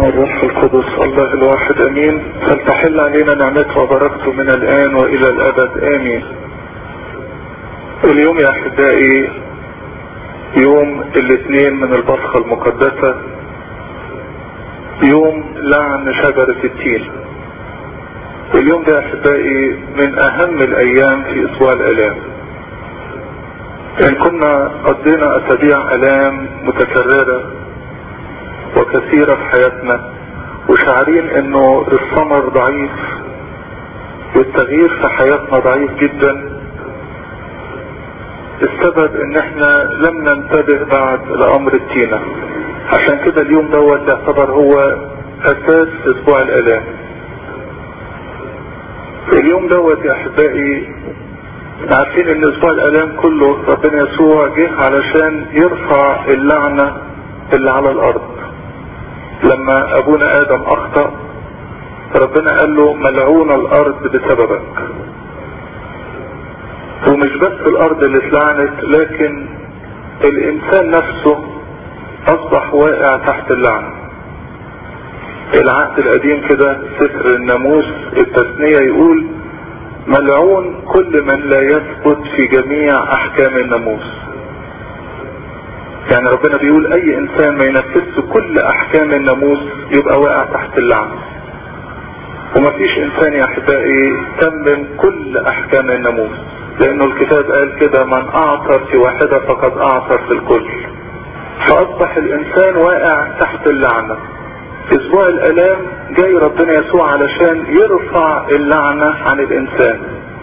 والروح القدس الله الواحد امين. فلتحل علينا نعمته وبركته من الان والى الابد امين. اليوم يا احبائي يوم الاثنين من البصخة المقدسة، يوم لعن شجرة التين. اليوم ده يا احبائي من اهم الايام في اسبوع الالام. ان كنا قضينا اسابيع الام متكررة وكثيرة في حياتنا وشعرين انه الثمر ضعيف والتغيير في حياتنا ضعيف جدا، السبب ان احنا لم ننتبه بعد لامر التينة. عشان كده اليوم دوت يعتبر هو اساس اسبوع الالام. اليوم دوت يا احبائي عارفين ان اسبوع الالام كله ربنا يسوع جه علشان يرفع اللعنة اللي على الارض. لما ابونا ادم اخطأ ربنا قال له ملعون الارض بسببك. ومش بس الارض اللي اتلعنت، لكن الانسان نفسه اصبح واقع تحت اللعنة. العهد القديم كده سفر الناموس التثنية يقول ملعون كل من لا يثبت في جميع احكام الناموس. يعني ربنا بيقول اي انسان ما ينفذش كل احكام الناموس يبقى واقع تحت اللعنة. ومفيش انسان يا احبائي تمم كل احكام الناموس، لانه الكتاب قال كده من اعثر في واحدة فقد اعثر في الكل. فاصبح الانسان واقع تحت اللعنة. اسبوع الالام جاي ربنا يسوع علشان يرفع اللعنة عن الانسان.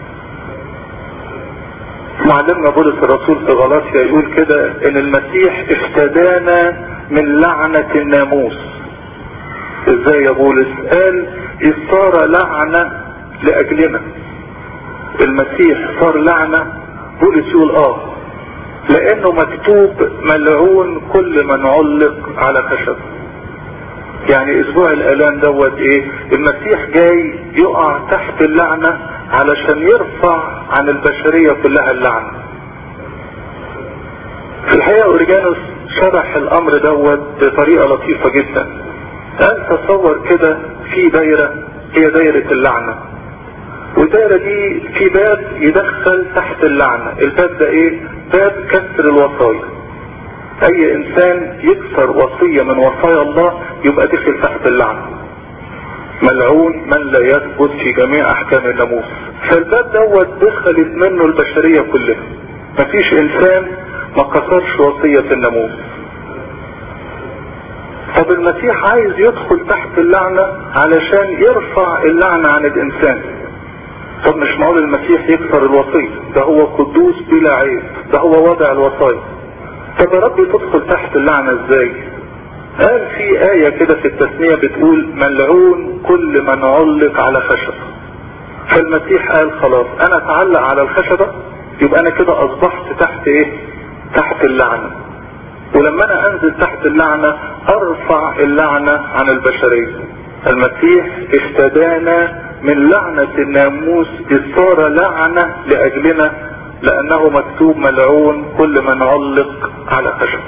معلمنا بولس الرسول في غلاطيا يقول كده ان المسيح افتدانا من لعنة الناموس. ازاي يا بولس؟ قال اذ صار لعنة لاجلنا. المسيح صار لعنة. بولس يقول لانه مكتوب ملعون كل من علق على خشب. يعني اسبوع الالام دوت ايه؟ المسيح جاي يقع تحت اللعنة علشان يرفع عن البشرية كلها اللعنة. في الحقيقة اوريجانوس شرح الامر دوت بطريقة لطيفة جدا. قال تصور كده في دايرة هي دايرة اللعنة، والدايرة دي في باب يدخل تحت اللعنة. الباب ده ايه؟ باب كسر الوصايا. اي انسان يكسر وصية من وصايا الله يبقى دخل تحت اللعنة. ملعون من لا يثبت في جميع احكام الناموس. فالباب دوت دخلت منه البشرية كلها. مفيش انسان ما كسرش وصية الناموس. طب المسيح عايز يدخل تحت اللعنة علشان يرفع اللعنة عن الانسان. طب مش معقول المسيح يكسر الوصية، ده هو قدوس بلا عيب، ده هو وضع الوصايا. طب يا رب تدخل تحت اللعنة ازاي؟ قال في آية كده في التثنية بتقول ملعون كل من علق على خشب. فالمسيح قال خلاص انا اتعلق على الخشبة يبقى انا كده اصبحت تحت ايه؟ تحت اللعنة. ولما انا انزل تحت اللعنة ارفع اللعنة عن البشرية. المسيح افتدانا من لعنة الناموس اذ صار لعنة لاجلنا، لانه مكتوب ملعون كل من علق على خشب.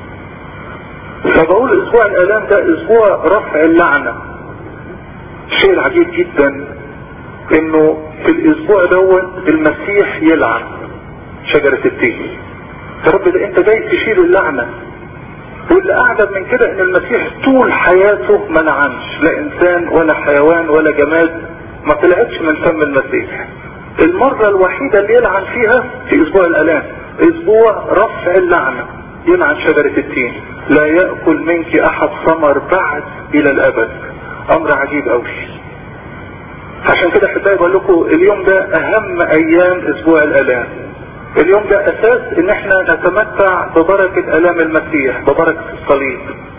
فبقول اسبوع الالام ده اسبوع رفع اللعنة. الشيء العجيب جدا انه في الاسبوع دوت المسيح يلعن شجرة التين. يا رب ده انت جاي تشيل اللعنة. واللي اعجب من كده ان المسيح طول حياته ما لعنش لا انسان ولا حيوان ولا جماد، ما طلعتش من فم المسيح. المرة الوحيدة اللي يلعن فيها في اسبوع الالام، اسبوع رفع اللعنة، يلعن شجرة التين. لا يأكل منك احد ثمر بعد الى الابد. امر عجيب قوي. عشان كده حتى بقول لكم اليوم ده اهم ايام اسبوع الالام. اليوم ده اساس ان احنا نتمتع ببركة الام المسيح، ببركة الصليب.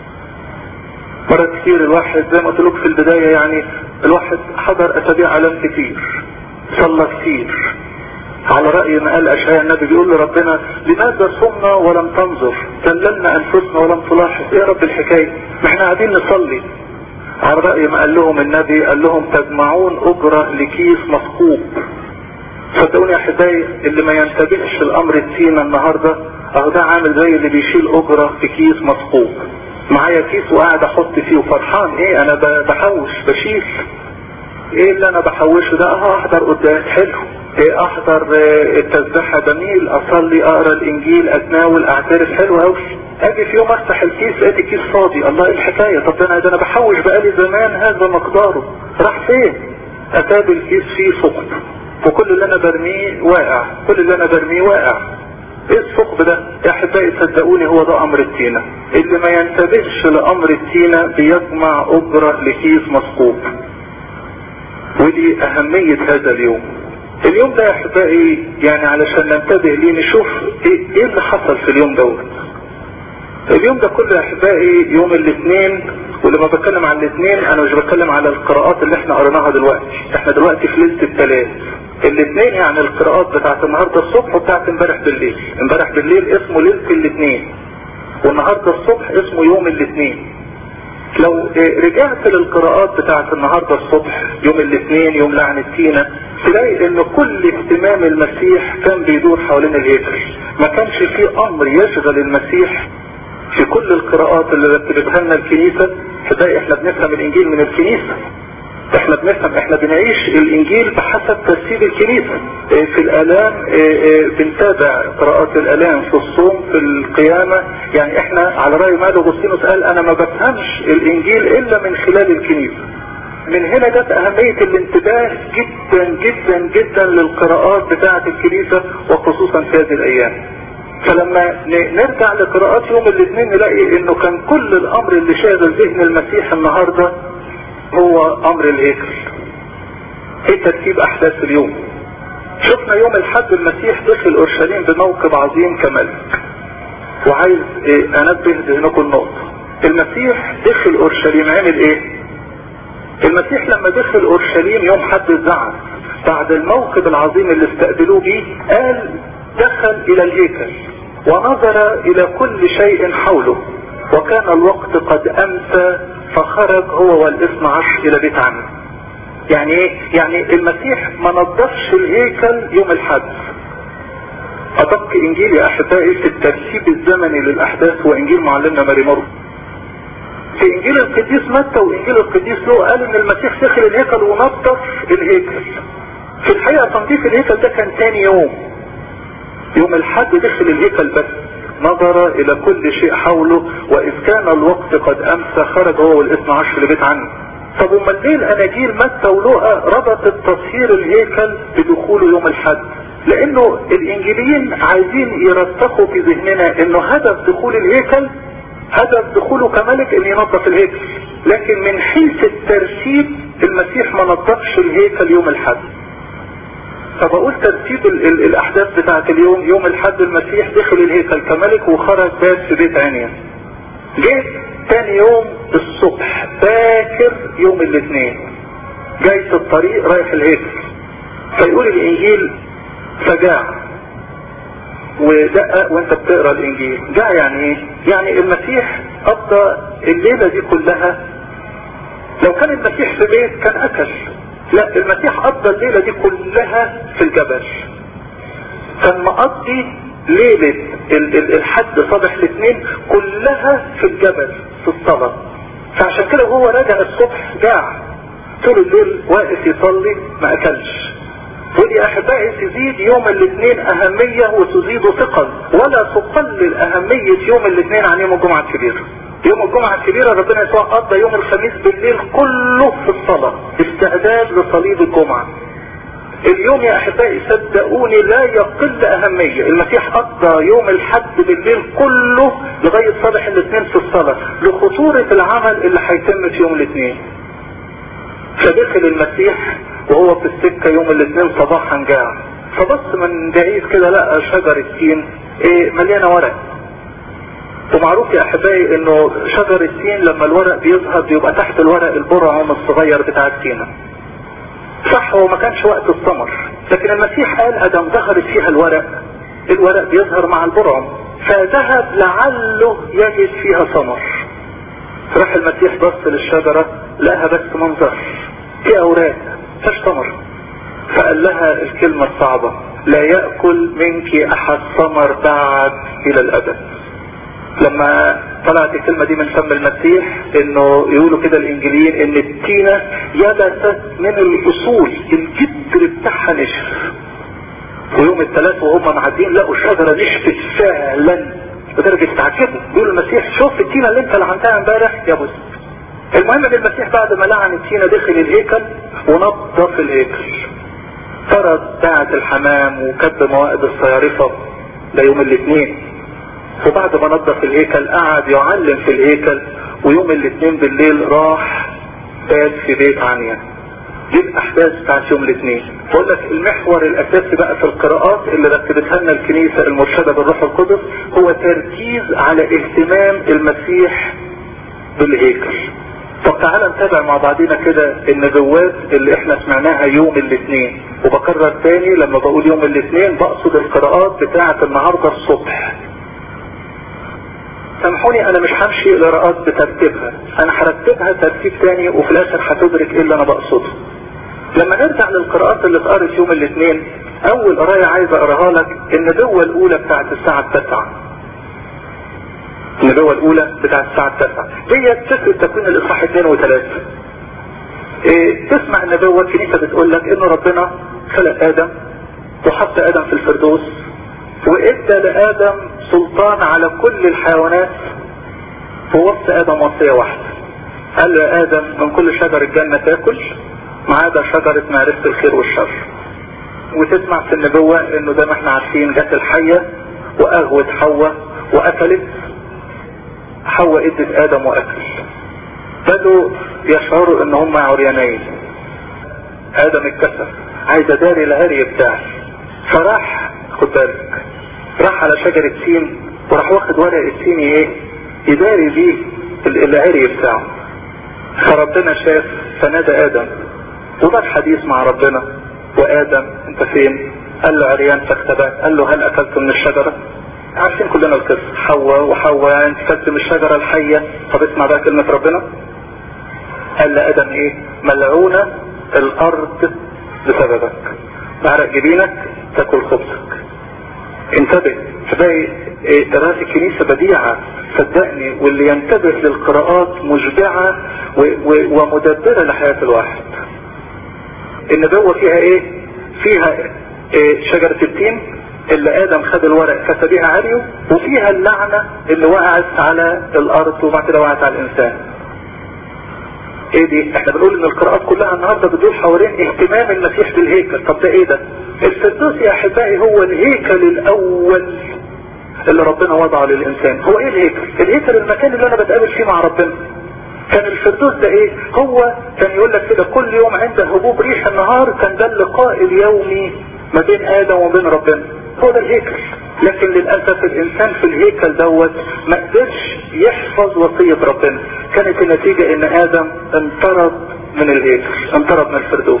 مرة كتير الواحد زي ما قلت لكم في البداية، يعني الواحد حضر اسابيع الام كتير، صلى كتير. على رأي ما قال اشعياء النبي بيقول لربنا لماذا صمنا ولم تنظر، كللنا انفسنا ولم تلاحظ. ايه رب الحكاية؟ ما احنا قاعدين نصلي. على رأي ما قال لهم النبي، قال لهم تجمعون اجرة لكيس مثقوب. صدقوني يا احبائي اللي ما ينتبهش الامر التين النهارده اهو ده عامل زي اللي بيشيل اجرة في كيس مثقوب. معايا كيس وقاعد احط فيه وفرحان. ايه انا بحوش بشيل. ايه اللي انا بحوشه ده؟ احضر قدامك حلو، ايه احضر التسبيحة جميل، اصلي اقرا الانجيل اتناول اعترف حلو قوي. اجي في يوم افتح الكيس لقيت الكيس فاضي. الله ايه الحكاية؟ طب ده انا بحوش بقالي زمان هذا مقداره، راح فين؟ اتابع الكيس فيه ثقب، وكل اللي انا برميه واقع، كل اللي انا برميه واقع. ايه الثقب ده يا احبائي؟ صدقوني هو ده امر التينة. اللي ما ينتبهش لامر التينة بيجمع اجرة لكيس مثقوب. ودي اهمية هذا اليوم. اليوم ده يا احبائي يعني علشان ننتبه ليه نشوف ايه اللي حصل في اليوم دوت. اليوم ده كله يا احبائي يوم الاثنين، ولما بتكلم عن الاثنين انا مش بتكلم على القراءات اللي احنا قريناها دلوقتي، احنا دلوقتي في ليلة الثلاث. الاثنين يعني القراءات بتاعت النهاردة الصبح وبتاعت امبارح بالليل. امبارح بالليل اسمه ليلة الاثنين، والنهاردة الصبح اسمه يوم الاثنين. لو رجعت للقراءات بتاعت النهاردة الصبح يوم الاثنين يوم لعن التينة، تلاقي ان كل اهتمام المسيح كان بيدور حوالين الهيكل. ما كانش فيه امر يشغل المسيح في كل القراءات اللي رتبتها لنا الكنيسة. تلاقي احنا بنفهم الانجيل من الكنيسة، احنا بنعيش الانجيل بحسب ترتيب الكنيسة. في الالام بنتابع قراءات الالام، في الصوم، في القيامة. يعني احنا على رأي مالو اغسطينوس قال انا ما بفهمش الانجيل الا من خلال الكنيسة. من هنا جت اهمية الانتباه جدا جدا جدا للقراءات بتاعة الكنيسة وخصوصا في هذه الايام. فلما نرجع لقراءات يوم الاثنين نلاقي انه كان كل الامر اللي شاغل ذهن المسيح النهاردة هو امر الهيكل. ايه ترتيب احداث اليوم؟ شفنا يوم الحد المسيح دخل اورشليم بموكب عظيم كملك. وعايز انبه ذهنكم النقطة، المسيح دخل اورشليم عمل ايه؟ المسيح لما دخل اورشليم يوم حد الزعف بعد الموكب العظيم اللي استقبلوه بيه، قال دخل الى الهيكل ونظر الى كل شيء حوله، وكان الوقت قد امسى فخرج هو والاثنى عشر الى بيت عمه. يعني ايه؟ يعني المسيح ما نظفش الهيكل يوم الحد. ادق انجيل يا احبائي في الترتيب الزمني للاحداث هو انجيل معلمنا ماري مرقس. في انجيل القديس متى وانجيل القديس لوقا قال ان المسيح دخل الهيكل ونظف الهيكل. في الحقيقة تنظيف الهيكل ده كان تاني يوم الحد دخل الهيكل بس، نظر الى كل شيء حوله، واذ كان الوقت قد امسى خرج هو والاثنى عشر لبيت عمه. طب امال ليه الاناجيل متى ولوقا ربطت تطهير الهيكل بدخوله يوم الحد؟ لانه الانجيليين عايزين يرسخوا في ذهننا انه هدف دخول الهيكل، هدف دخوله كملك ان ينظف الهيكل، لكن من حيث الترتيب المسيح ما نظفش الهيكل يوم الحد. فبقول ترتيب الاحداث بتاعت اليوم، يوم الحد المسيح دخل الهيكل كملك وخرج بات في بيت عنيا. جه تاني يوم الصبح باكر يوم الاثنين جاي في الطريق رايح الهيكل، فيقول الانجيل فجاع. ودقق وانت بتقرا الانجيل، جاع يعني ايه؟ يعني المسيح قضى الليلة دي كلها. لو كان المسيح في بيت كان اكل، لا المسيح قضى الليلة دي كلها في الجبل. كان مقضي ليلة الحد صباح الاثنين كلها في الجبل في الصلاة. فعشان كده هو راجع الصبح جاع، طول الليل واقف يصلي ما اكلش. ودي احبائي تزيد يوم الاثنين اهمية وتزيد ثقل، ولا تقلل اهمية يوم الاثنين عن يوم الجمعة الكبيرة. يوم الجمعة الكبيرة ربنا يسوع قضى يوم الخميس بالليل كله في الصلاة استعداد لصليب الجمعة. اليوم يا احبائي صدقوني لا يقل اهمية. المسيح قضى يوم الحد بالليل كله لغاية صباح الاثنين في الصلاة لخطورة العمل اللي هيتم في يوم الاثنين. فدخل المسيح وهو في السكة يوم الاثنين صباحا جاع، فبص من بعيد كده لقى شجر التين مليانة ورق. ومعروف يا احبائي انه شجر التين لما الورق بيظهر بيبقى تحت الورق البرعم الصغير بتاع التينة. صح هو ما كانش وقت الثمر، لكن المسيح قال ادم ظهرت فيها الورق بيظهر مع البرعم، فذهب لعله يجد فيها ثمر. راح المسيح بص للشجرة لقاها بس منظر، في اوراق مفيش ثمر. فقال لها الكلمة الصعبة: لا يأكل منك احد ثمر بعد الى الابد. لما طلعت الكلمة دي من فم المسيح، انه يقولوا كده الانجيليين ان التينة يبست من الاصول، الجدر بتاعها نشف. ويوم الثلاث وهم معدين لقوا شجرة نشفت فعلا بدرجة تعجبوا، يقولوا المسيح شوف التينة اللي انت لعنتها امبارح يا بص. المهم ان المسيح بعد ما لعن التينة دخل الهيكل ونظف الهيكل، طرد ساعة الحمام وكب موائد الصيارفة ده يوم الاثنين. وبعد ما نظف الهيكل قعد يعلم في الهيكل، ويوم الاثنين بالليل راح بات في بيت عنيا. دي الاحداث بتاعت يوم الاثنين. بقول لك المحور الاساسي بقى في القراءات اللي رتبتها لنا الكنيسة المرشدة بالروح القدس هو تركيز على اهتمام المسيح بالهيكل. طب تعالى نتابع مع بعضنا كده النبوات اللي احنا سمعناها يوم الاثنين. وبكرر تاني لما بقول يوم الاثنين بقصد القراءات بتاعت النهاردة الصبح. سامحوني انا مش همشي القراءات بترتيبها، انا هرتبها ترتيب تاني وفي الاخر هتدرك ايه اللي انا بقصده. لما نرجع للقراءات اللي اتقرت يوم الاثنين، اول قرايه عايز اقراها لك النبوة الاولى بتاعت الساعة 9. النبوة الاولى بتاعت الساعة 9 هي سفر التكوين الاصحاح 2 و3. تسمع النبوة الكنيسة بتقول لك ان ربنا خلق ادم وحط ادم في الفردوس، وادى لادم سلطان على كل الحيوانات، ووصى ادم وصية واحدة، قال له يا ادم من كل شجر الجنة تاكل ما عدا شجرة معرفة الخير والشر. وتسمع في النبوة انه زي ما احنا عارفين جت الحية واغوت حواء واكلت، حواء ادت ادم واكل. بدوا يشعروا ان هم عريانين، ادم اتكسف عايز اداري العري بتاعي، فراح خد بالك راح على شجرة سين وراح واخد ورق السين ايه يداري بيه العري بتاعه. فربنا شاف فنادى ادم وضع حديث مع ربنا، وادم انت فين؟ قال له عريان فاختبأت. قال له هل اكلت من الشجرة؟ عارفين كلنا القصة، حواء انت اكلت من الشجرة الحية. طب اسمع بقى كلمة ربنا، قال لآدم ايه؟ ملعونة الارض بسببك، بعرق جبينك تاكل خبزك. انتبه تلاقي قراءة الكنيسة بديعة صدقني، واللي ينتبه للقراءات مشبعة ومدبرة لحياة الواحد. النبوة فيها ايه؟ فيها شجرة التين اللي ادم خد الورق فسبيها عريه، وفيها اللعنة اللي وقعت على الارض وبعد كده وقعت على الانسان. ايه دي؟ احنا بنقول ان القراءات كلها النهاردة بتدور حوالين اهتمام المسيح بالهيكل. طب ده ايه ده؟ الفردوس يا احبائي هو الهيكل الاول اللي ربنا وضعه للانسان. هو ايه الهيكل؟ الهيكل المكان اللي انا بتقابل فيه مع ربنا. كان الفردوس ده ايه؟ هو كان يقول لك كده كل يوم عند هبوب ريح النهار كان ده اللقاء اليومي ما بين ادم وبين ربنا، هو ده الهيكل. لكن للأسف الانسان في الهيكل دوت ما قدرش يحفظ وصية ربنا. كانت النتيجة ان ادم انطرد من الهيكل، انطرد من الفردوس.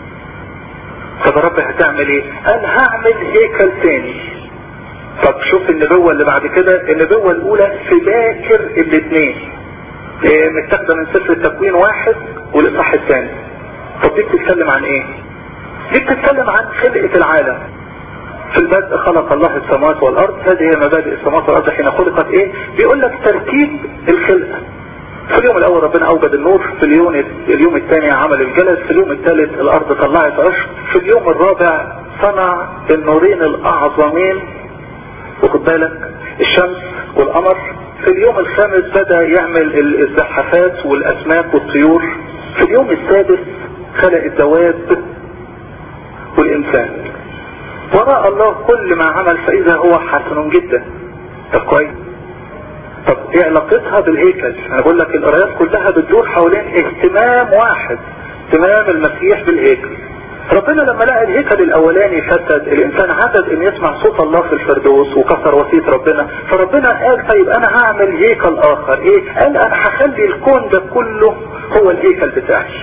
طب رب هتعمل ايه؟ قال هعمل هيكل تاني. طب شوف النبوة اللي بعد كده، النبوة الاولى في باكر الاثنين متاخده من سفر التكوين 1 والاصحاح الثاني. طب دي بتتكلم عن ايه؟ دي بتتكلم عن خلقة العالم. في البدء خلق الله السماوات والارض، هذه هي مبادئ السماوات والارض حين خلقت ايه؟ بيقول لك ترتيب الخلقة. في اليوم الاول ربنا اوجد النور، في اليوم الثاني عمل الجلد، في اليوم الثالث الارض طلعت عشب، في اليوم الرابع صنع النورين الاعظمين وخد بالك الشمس والقمر. في اليوم الخامس بدأ يعمل الزحافات والاسماك والطيور. في اليوم السادس خلق الدواب والانسان. وراء الله كل ما عمل فاذا هو حسن جدا. طب كويس، طب ايه علاقتها بالهيكل؟ انا بقول لك القرايات كلها بتدور حوالين اهتمام واحد، اهتمام المسيح بالهيكل. ربنا لما لقى الهيكل الاولاني فسد، الانسان عدد ان يسمع صوت الله في الفردوس وكسر وصية ربنا، فربنا قال طيب انا هعمل هيكل اخر. ايه؟ قال انا هخلي الكون ده كله هو الهيكل بتاعي.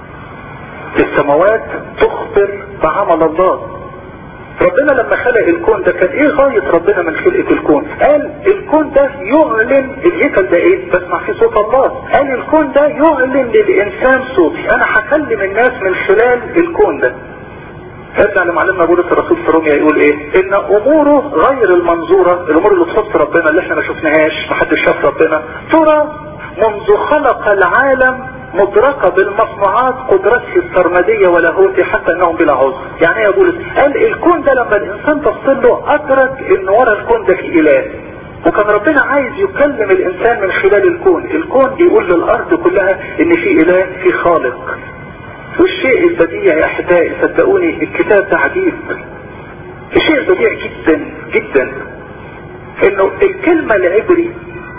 السماوات تخبر بعمل الله. ربنا لما خلق الكون ده كان ايه غاية ربنا من خلقة الكون؟ قال الكون ده يعلن، الهيكل ده ايه؟ بسمع فيه صوت الله. قال الكون ده يعلن للانسان صوتي، انا هكلم الناس من خلال الكون ده. ارجع لمعلمنا بولس الرسول في روميا يقول ايه؟ ان اموره غير المنظورة، الامور اللي تخص ربنا اللي احنا ما شفناهاش، ما حدش شاف ربنا، ترى منذ خلق العالم مدركة بالمصنوعات قدرته السرمدية ولاهوته حتى انهم بلا عذر. يعني ايه يا بولس؟ قال الكون ده لما الانسان بص له ادرك ان ورا الكون ده في اله، وكان ربنا عايز يكلم الانسان من خلال الكون بيقول للارض كلها ان في اله، في خالق. والشيء البديع يا احبائي صدقوني الكتاب ده عجيب، الشيء البديع جدا جدا انه الكلمة العبري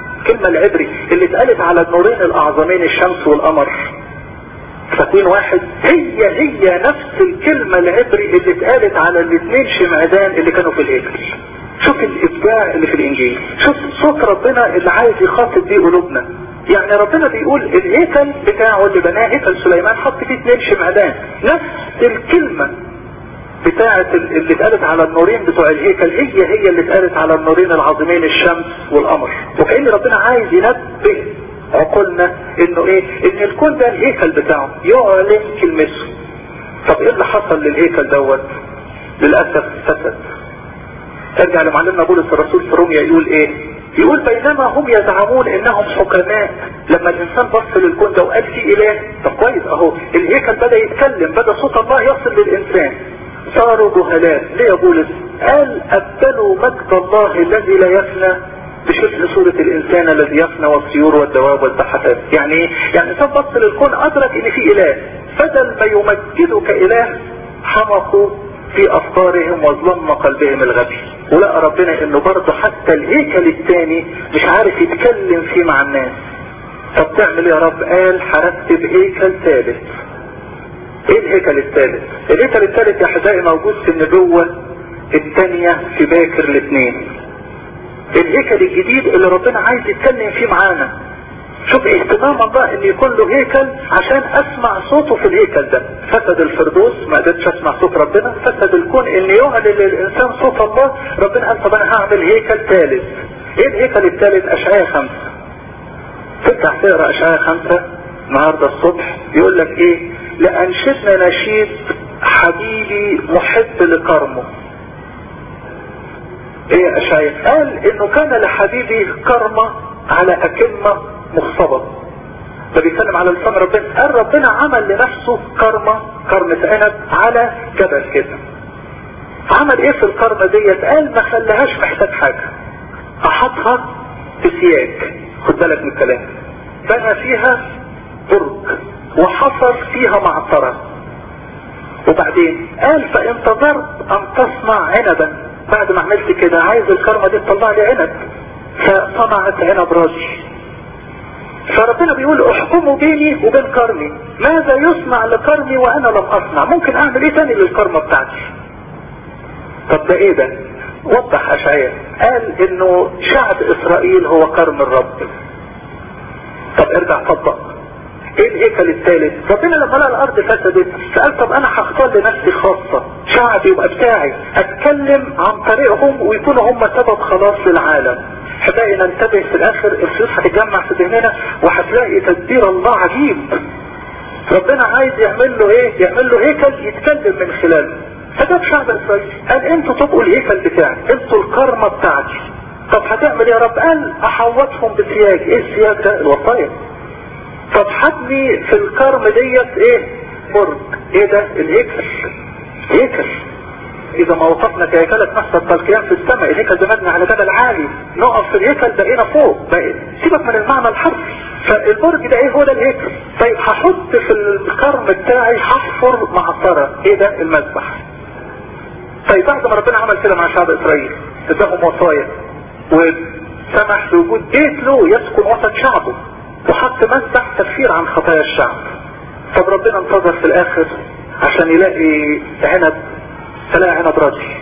اللي اتقالت على النورين الاعظمين الشمس والقمر في تكوين واحد هي نفس الكلمة العبري اللي اتقالت على الاثنين شمعدان اللي كانوا في الهيكل. شوف الابداع اللي في الانجيل، شوف صوت ربنا اللي عايز يخاطب بيه قلوبنا. يعني ربنا بيقول الهيكل بتاعه اللي بناه هيكل سليمان حط فيه 2 شمعدان، نفس الكلمة بتاعت اللي اتقالت على النورين بتوع الهيكل هي اللي اتقالت على النورين العظيمين الشمس والقمر. وكأن ربنا عايز ينبه عقولنا انه ايه؟ ان الكون ده الهيكل بتاعه يعلن كلمته. طب ايه اللي حصل للهيكل دوت؟ للأسف فسد. ارجع لمعلمنا بولس الرسول في روميا يقول ايه؟ يقول بينما هم يزعمون انهم حكماء، لما الانسان بص للكون ده وقال فيه اله، طب كويس اهو الهيكل بدأ يتكلم، بدأ صوت الله يصل للانسان، صاروا جهلاء. ليه يا بولس؟ قال ابدلوا مجد الله الذي لا يفنى بشكل صورة الانسان الذي يفنى والطيور والدواب والبحثات. يعني ايه؟ يعني الانسان بص للكون ادرك ان في اله، بدل ما يمجده كاله حمقوا في افكارهم وظلم قلبهم الغبي. ولقى ربنا انه برضه حتى الهيكل الثاني مش عارف يتكلم فيه مع الناس. طب تعمل يا رب؟ قال هرتب هيكل ثالث. ايه الهيكل الثالث؟ الهيكل الثالث يا احبائي موجود في النبوة الثانية في باكر الاثنين. الهيكل الجديد اللي ربنا عايز يتكلم فيه معانا. شوف اهتمام الله ان يكون له هيكل عشان اسمع صوته في الهيكل ده. فسد الفردوس ما قدرتش اسمع صوت ربنا، فسد الكون ان يعلن للانسان صوت الله. ربنا قال طب انا هعمل هيكل ثالث. ايه الهيكل الثالث؟ اشعياء 5. تفتح تقرا اشعياء 5 النهارده الصبح يقول لك ايه؟ لانشدنا نشيد حبيبي محب لكرمه. ايه اشعياء؟ قال انه كان لحبيبي كرمه على اكمه مخصبة. ده بيتكلم على لسان ربنا. قال ربنا عمل لنفسه كرمة عنب على جبل كده. عمل ايه في الكرمة ديت؟ قال ما خلاهاش محتاج حاجة، احطها بسياج. خد بالك من الكلام. بنى فيها برج وحفر فيها معطرة. وبعدين قال فانتظرت ان تصنع عنبا. بعد ما عملت كده عايز الكرمة دي تطلع لي عنب، فصنعت عنب راجي. فربنا بيقول احكموا بيني وبين كرمي، ماذا يصنع لكرمي وانا لم اصنع؟ ممكن اعمل ايه تاني للكرمة بتاعتي؟ طب ده ايه ده؟ وضح اشعياء قال انه شعب اسرائيل هو كرم الرب. طب ارجع طبق ايه الهيكل الثالث؟ ربنا لما لقى الارض فسدت فقال طب انا هختار لنفسي خاصة شعب يبقى بتاعي، اتكلم عن طريقهم ويكونوا هم سبب خلاص للعالم. حبائي ننتبه في الاخر الفلوس هتتجمع في ذهننا وهتلاقي تدبير الله عجيب. ربنا عايز يعمل له ايه؟ يعمل له هيكل يتكلم من خلاله. فجاب شعب اسرائيل قال انتوا تبقوا الهيكل بتاعي، انتوا الكرمة بتاعتي. طب هتعمل يا رب؟ قال احوطهم بسياج. ايه السياج ده؟ الوصايا. طب حبني في الكرم ديت ايه؟ برج. ايه ده؟ الهيكل. هيكل. اذا ما وقفنا كهيكلة نحصل كالقيام في السماء. الهيكل ده مبني على جبل عالي، نقف في الهيكل بقينا فوق. سيبك من المعنى الحرفي. فالبرج ده ايه؟ هو ده الهيكل. طيب هحط في الكرم بتاعي حفر معطرة. ايه ده؟ المذبح. طيب بعد ما ربنا عمل كده مع شعب اسرائيل اداهم وصايا وسمح بوجود بيت له يسكن وسط شعبه وحط مذبح تكفير عن خطايا الشعب. طب ربنا انتظر في الاخر عشان يلاقي عنب، فلا عنب راجي.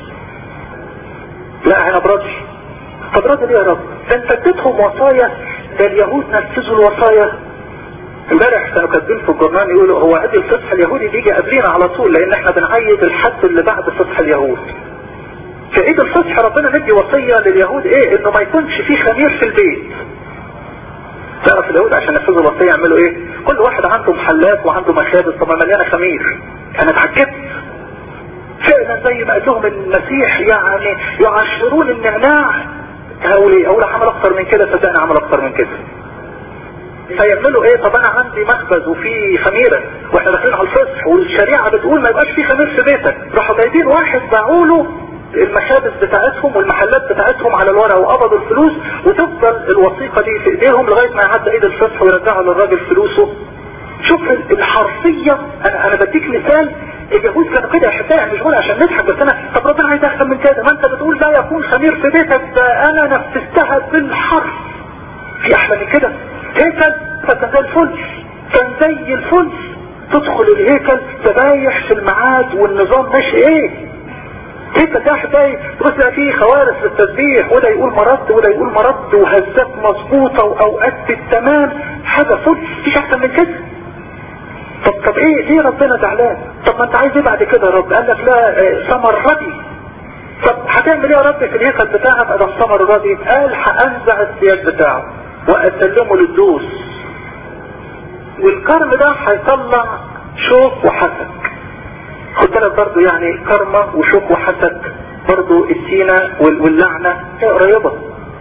لا عنب راجي. طب راجي ليه يا رب؟ انت اديتهم وصايا، ده اليهود نفذوا الوصايا. امبارح كانوا كاتبين في الجورنال يقولوا هو عيد الفصح اليهودي بيجي قبلينا على طول لان احنا بنعيد الحد اللي بعد فصح اليهود. في عيد الفصح ربنا ندي وصية لليهود ايه؟ انه ما يكونش فيه خمير في البيت. تعرف اليهود عشان ينفذوا الوصية يعملوا ايه؟ كل واحد عنده محلات وعنده مخابز، طب مليانة خمير. انا اتعجبت. فعلا زي ما قال لهم المسيح يعني يعشرون النعناع، هقول عمل اكتر من كده، صدقني عمل اكتر من كده. فيعملوا ايه؟ طب انا عندي مخبز وفي خميره واحنا داخلين على الفصح والشريعه بتقول ما يبقاش في خمير في بيتك، راحوا جايبين واحد باعوا له المخابز بتاعتهم والمحلات بتاعتهم على الورق وقبضوا الفلوس، وتفضل الوثيقه دي في ايديهم لغايه ما يعدي عيد الفصح ويرجعوا للراجل فلوسه. شوف الحرفيه. انا بديك مثال، اليهود كانوا كده يا احبائي، مش بقول عشان نضحك بس انا، طب ربنا عايز احسن من كده، ما انت بتقول لا يكون خمير في بيتك، ده انا نفذتها بالحرف. في احلى من كده؟ هيكل فكان زي الفل، كان زي الفل، تدخل الهيكل تبايح في الميعاد والنظام ماشي ايه. هيكل ده احبائي تبص فيه خوارث للتسبيح، وده يقول مرد وده يقول مرد، وهزات مظبوطه واوقات بالتمام، حاجه فل، مفيش احسن من كده. طب ايه ليه ربنا زعلان؟ طب ما انت عايز ايه بعد كده يا رب؟ قال لك لا ثمر ردي. طب هتعمل ايه يا رب في الهيكل بتاعك ادم ثمر ردي؟ قال هانزع السياج بتاعه واسلمه للدوس، والكرم ده هيطلع شوك وحسك. خد بالك برضه يعني كرمه وشوك وحسك برضه السينة واللعنة هي قريبة.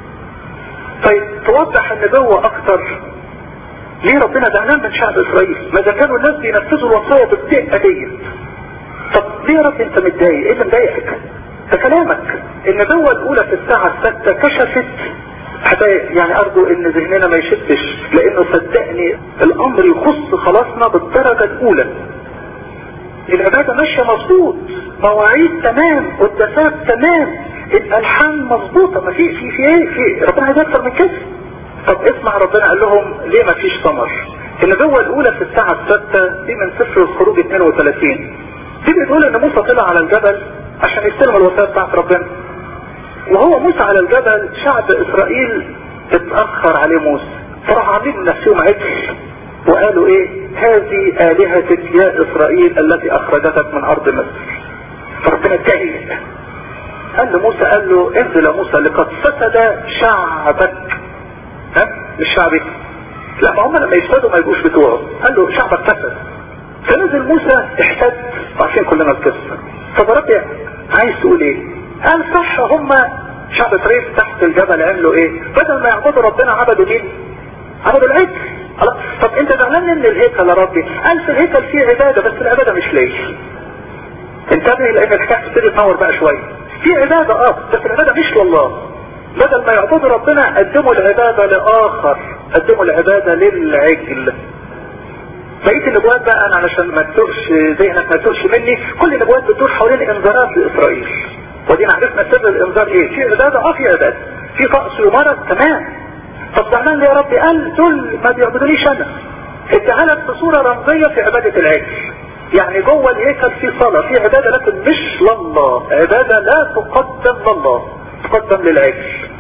طيب توضح النبوة اكتر ليه ربنا زعلان من شعب اسرائيل؟ ما اذا كانوا الناس بينفذوا الوصايا بالدقة ديت، طب ليه يا رب انت متضايق؟ ايه اللي مضايقك؟ ده كلامك. النبوة الاولى في الساعة 6 كشفت، حتى يعني ارجو ان ذهننا ما يشتش، لانه صدقني الامر يخص خلاصنا بالدرجة الاولى. العبادة ماشية مظبوط، مواعيد تمام، قداسات تمام، الالحان مظبوطة، ما في ايه في ربنا عايز اكتر من كده. طب اسمع ربنا قال لهم ليه ما فيش ثمر. النبوة الاولى في الساعة 6 دي من سفر الخروج 32، دي بتقول ان موسى طلع على الجبل عشان يستلم الوصايا بتاعت ربنا، وهو موسى على الجبل شعب اسرائيل اتأخر عليه موسى، فراح عاملين نفسهم عجل وقالوا ايه؟ هذه آلهتك يا اسرائيل التي اخرجتك من ارض مصر. فربنا اتضايق، قال لموسى، قال له انزل يا موسى لقد فسد شعبك. مش شعبي، لا ما هم لما يفسدوا ما يبقوش بتوعه، قال له شعبك فسد. فنزل موسى احتد، عارفين كلنا القصه. طب ربي عايز تقول ايه؟ قال صح، هم شعب اسرائيل تحت الجبل عملوا ايه؟ بدل ما يعبدوا ربنا عبدوا مين؟ عبدوا العجل. طب انت زعلان ان الهيكل يا ربي؟ قال في الهيكل فيه عباده بس العباده مش ليه. انتبه لان الحكايه تبتدي تنور بقى شويه. في عباده بس العباده مش لله. بدل ما يعبدوا ربنا قدموا العباده لاخر، قدموا العباده للعجل. بقيه النبوات بقى انا علشان ما تتوهش ذهنك، ما تتوهش مني، كل النبوات بتدور حوالين انذارات لاسرائيل. ودينا عرفنا سر الانذار ايه؟ في عباده في عباده، في طقس يمارس تمام. طب زعلان يا ربي؟ قال دول ما بيعبدونيش انا. اديها لك بصوره رمزيه في عباده العجل. يعني جوه الهيكل في صلاه، في عباده لكن مش لله، عباده لا تقدم لله، تقدم للعجل.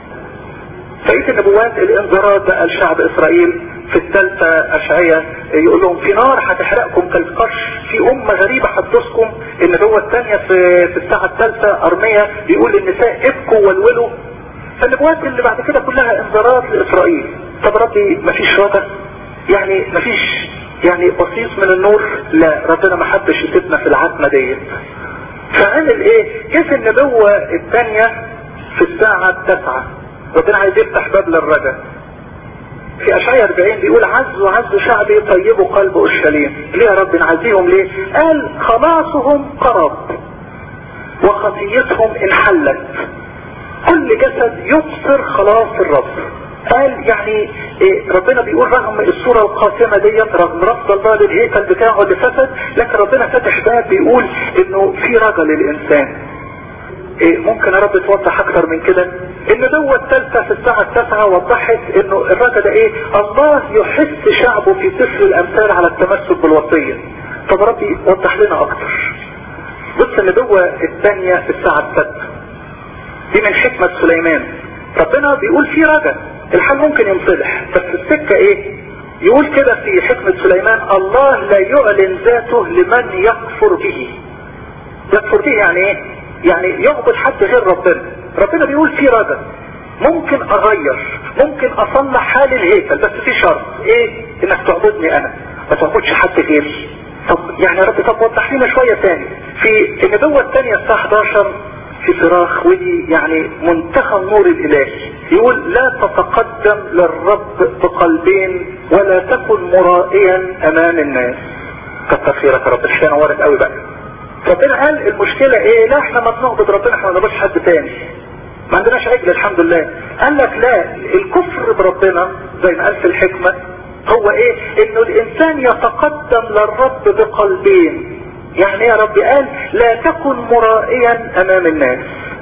بقيه النبوات الانذارات بقى لشعب اسرائيل. في الثالثه اشعياء يقول لهم في نار هتحرقكم كالقرش، في امه غريبه هتدوسكم. النبوه الثانيه في الساعه الثالثه ارميا بيقول للنساء ابكوا والولوا. فالنبوات اللي بعد كده كلها انذارات لاسرائيل. طب ربي مفيش رجا؟ يعني مفيش يعني بصيص من النور؟ لا، ربنا ما حبش يسيبنا في العتمه ديت. فعمل ايه؟ جه في النبوه الثانيه في الساعه 9 ربنا عايز يفتح باب للرجا. في اشعياء 40 بيقول عزوا شعبي طيبوا قلب اورشليم. ليه يا رب نعزيهم ليه؟ قال خلاصهم قرب وخطيتهم انحلت، كل جسد يبصر خلاص الرب. قال يعني إيه؟ ربنا بيقول رغم الصورة القاسمة ديت، رغم رفض الله للهيكل بتاعه اللي فسد، لكن ربنا فتح باب بيقول انه في رجا للانسان. إيه ممكن يا رب توضح اكتر من كده؟ النبوة الثالثة في الساعة 9 وضحت انه الرجا ده ايه؟ الله يحث شعبه في سفر الامثال على التمسك بالوصية. طب ربي وضح لنا اكتر. بص النبوة الثانية في الساعة 6 دي من حكمة سليمان. ربنا بيقول في رجا، الحال ممكن ينصلح بس السكة ايه؟ يقول كده في حكمة سليمان الله لا يعلن ذاته لمن يكفر به. يكفر به يعني ايه؟ يعني يعبد حد غير ربنا. ربنا بيقول في رجا، ممكن اغير، ممكن اصلح حال الهيكل بس في شرط ايه؟ انك تعبدني انا، ما تعبدش حد غيري. طب يعني يا رب طب وضح لنا شوية تاني في النبوة الثانية الساعة 11 في صراخ، ودي يعني منتهى النور الالهي. يقول لا تتقدم للرب بقلبين ولا تكن مرائيا امام الناس. كتر خيرك يا رب، الحكايه نورت قوي بقى. ربنا قال المشكلة ايه؟ لا احنا ما بنعبد ربنا، احنا ما بنعبدش حد تاني، ما عندناش عجل الحمد لله. قال لك لا، الكفر بربنا زي ما قال في الحكمة هو ايه؟ انه الانسان يتقدم للرب بقلبين. يعني يا رب قال لا تكن مرائيا امام الناس.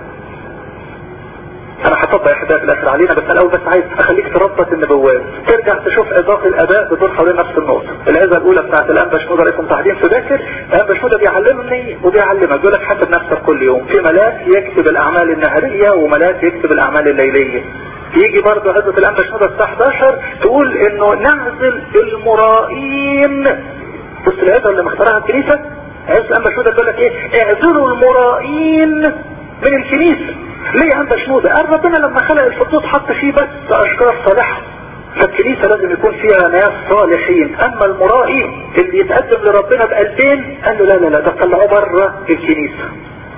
انا هطبق احداث الاخر علينا، بس الاول بس عايز اخليك تربط النبوات، ترجع تشوف اضافة الاباء بتدور حوالين نفس النقطة. العظة الاولى بتاعت الانبا شنودة لكم تحديث في ذاكر، الانبا شنودة بيعلمني وبيعلمك، بيقول لك حسب نفسك كل يوم. في ملاك يكتب الاعمال النهارية وملاك يكتب الاعمال الليلية. يجي برضه عظة الانبا شنودة الساعة 11 تقول انه نعزل المرائين. بص العظة اللي مختارها الكنيسة، عظة الانبا شنودة تقول لك ايه؟ اعزلوا المرائين من الكنيسة. ليه عند شنودة؟ قال ربنا لما خلق الفردوس حط فيه بس اشجار صالحة، فالكنيسة لازم يكون فيها ناس صالحين. اما المرائي اللي يتقدم لربنا بقلبين قال له لا لا لا، ده طلعوه بره الكنيسة.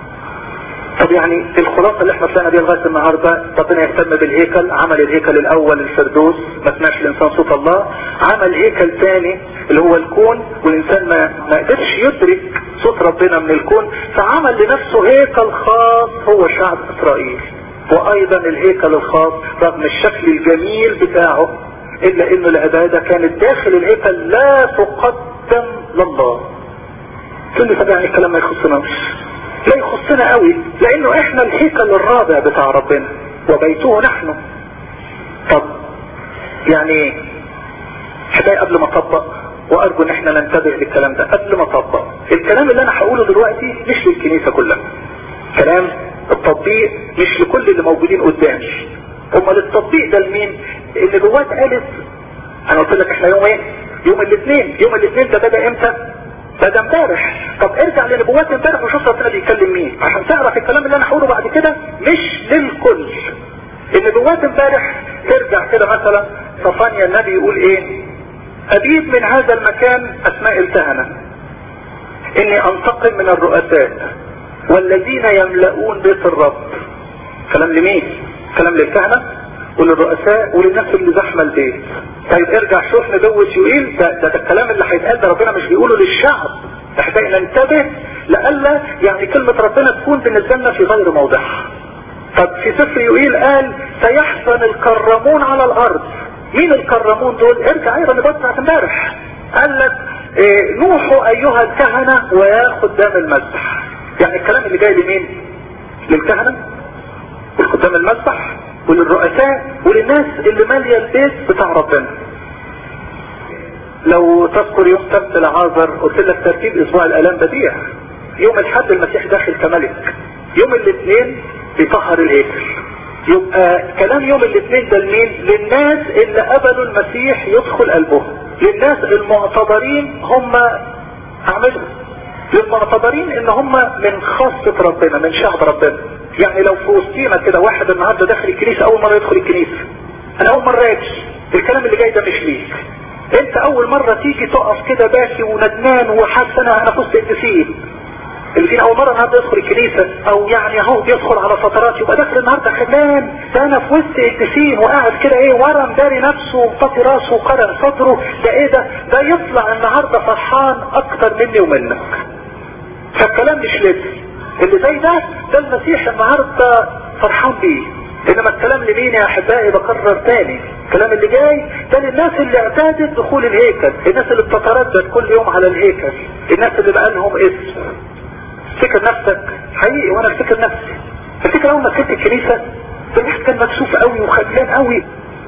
طب يعني الخلاصة اللي احنا طلعنا بيها لغاية النهاردة، ربنا يهتم بالهيكل. عمل الهيكل الاول الفردوس، ما سمعش الانسان صوت الله. عمل هيكل ثاني اللي هو الكون، والانسان ما قدرش يدرك صوت ربنا من الكون، فعمل لنفسه هيكل خاص هو شعب اسرائيل. وايضا الهيكل الخاص رغم الشكل الجميل بتاعه الا انه العبادة كانت داخل الهيكل لا تقدم لله. كل طب يعني الكلام ما يخصناش، لا يخصنا قوي، لانه احنا الهيكل الرابع بتاع ربنا وبيته نحن. طب يعني حكاية قبل ما اطبق، وارجو ان احنا ننتبه للكلام ده قبل ما اطبق. الكلام اللي انا هقوله دلوقتي مش للكنيسة كلها، كلام التطبيق مش لكل اللي موجودين قدامي. امال التطبيق ده لمين؟ النبوات قالت، انا قلت لك احنا يوم ايه؟ يوم الاثنين. يوم الاثنين ده بدأ امتى؟ بدأ امبارح. طب ارجع لنبوات امبارح وشوف ربنا بيتكلم مين، عشان تعرف الكلام اللي انا هقوله بعد كده مش للكل. النبوات امبارح ترجع كده مثلا صفانيا النبي يقول ايه؟ ابيد من هذا المكان اسماء الكهنة، اني انتقم من الرؤساء والذين يملؤون بيت الرب. كلام لمين؟ كلام للكهنة وللرؤساء وللناس اللي زحمة البيت. طيب ارجع شوف نبوة يوئيل، ده الكلام اللي هيتقال ده ربنا مش بيقوله للشعب. احنا ننتبه لألا يعني كلمة ربنا تكون بالنسبة لنا في غير موضعها. طب في سفر يوئيل قال سيحزن الكرمون على الارض. مين الكرمون دول؟ ارجع ايضا نبوة بتاعت امبارح، قال لك نوحوا ايها الكهنة ويا خدام المذبح. يعني الكلام اللي جاي لمين؟ للكهنة والخدام المذبح وللرؤساء وللناس اللي مالية البيت بتاع ربنا. لو تذكر يوم سبت العازر قلت لك ترتيب اسبوع الالام بديع. يوم الحد المسيح داخل كملك، يوم الاثنين بيطهر الهيكل. يبقى كلام يوم الاثنين ده لمين؟ للناس اللي قبلوا المسيح يدخل قلبهم، للناس المعتبرين هم اعملهم، للمعتبرين ان هم من خاصة ربنا من شعب ربنا. يعني لو في وسطينا كده واحد النهارده داخل الكنيسة اول مرة يدخل الكنيسة، انا اول مرة اجي، الكلام اللي جاي ده مش ليك. انت اول مرة تيجي تقف كده باكي وندمان وحاسس انا فزت الدفين. اللي فينا اول مرة النهارده يدخل الكنيسة او يعني اهو بيدخل على فترات يبقى داخل النهارده خدام، ده انا في وسط الدفين وقاعد كده ايه ورا مداري نفسه ومطفي راسه وقرن صدره، ده ايه ده يطلع النهارده فرحان اكتر مني ومنك. فالكلام مش لسه اللي زي ده المسيح النهارده فرحان بيه. انما الكلام لمين يا احبائي؟ بكرر تاني، الكلام اللي جاي ده للناس اللي اعتادت دخول الهيكل، الناس اللي بتتردد كل يوم على الهيكل، الناس اللي بقى لهم اسم. افتكر نفسك حقيقي وانا افتكر نفسي. افتكر اول ما دخلت الكنيسه الواحد كان مكسوف قوي وخجلان قوي،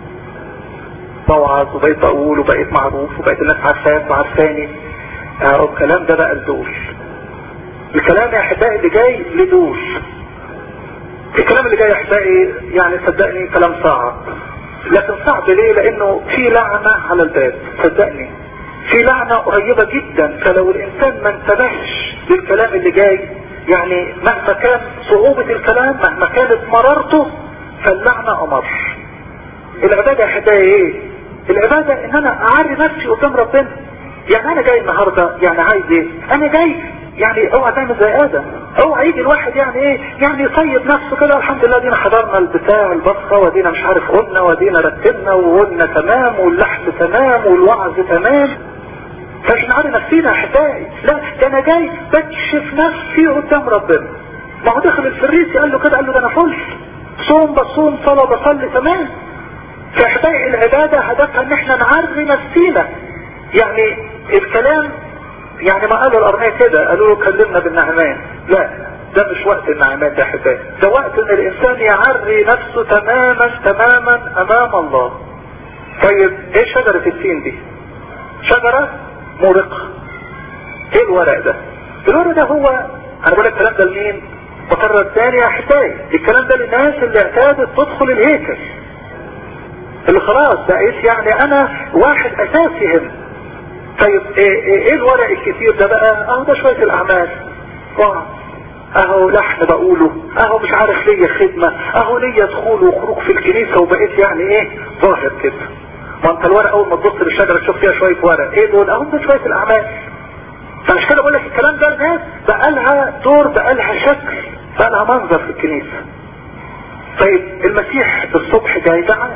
موعظ وبقيت اقول وبقيت معروف وبقيت الناس عارفاك وعارفاني. الكلام ده بقى لدول. الكلام يا احبائي اللي جاي لدول. الكلام اللي جاي يا احبائي يعني صدقني كلام صعب، لكن صعب ليه؟ لانه في لعنة على الباب. صدقني في لعنة قريبة جدا، فلو الانسان ما انتبهش للكلام اللي جاي يعني مهما كان صعوبة الكلام مهما كانت مرارته فاللعنة امر. العبادة يا احبائي ايه؟ العبادة ان انا اعري نفسي قدام ربنا. يعني انا جاي النهاردة يعني عايز ايه؟ انا جاي يعني اوعى تعمل زي ادم، اوعى يجي الواحد يعني ايه يعني يطيب نفسه كده، الحمد لله دينا حضرنا البتاع البصة ودينا مش عارف قلنا ودينا رتبنا وقلنا تمام واللحم تمام والوعظ تمام، فاحنا عارف نفسينا احبائي. لا ده انا جاي بكشف نفسي قدام ربنا. ما هو دخل الفريسي قال له كده، قال له ده انا فل صوم بصوم صلاة بصلي تمام. فاحبائي العبادة هدفها ان احنا نعري نفسينا. يعني الكلام يعني ما قالوا الارمية كده قالوا له كلمنا بالنعمان، لا ده مش وقت النعمان ده حبايبي، ده وقت ان الانسان يعري نفسه تماما امام الله. طيب ايه شجرة التين دي؟ شجرة مورقة. ايه الورق ده؟ الورق ده هو، انا بقول الكلام ده لمين؟ بكرر تاني يا حبايبي، الكلام ده للناس اللي اعتادت تدخل الهيكل، اللي خلاص بقيت يعني انا واحد اساسي هنا. طيب ايه الورق الكتير ده بقى؟ اهو ده شوية الاعمال، اهو لحن بقوله، اهو مش عارف ليا خدمة، اهو ليا دخول وخروج في الكنيسة وبقيت يعني ايه ظاهر كده. ما انت الورق اول ما تبص للشجرة تشوف فيها شوية ورق، ايه دول؟ اهو ده شوية الاعمال. فمش كده بقول لك الكلام ده الناس بقى لها دور، بقى لها شكل، بقى لها منظر في الكنيسة. طيب المسيح الصبح جاي دعا،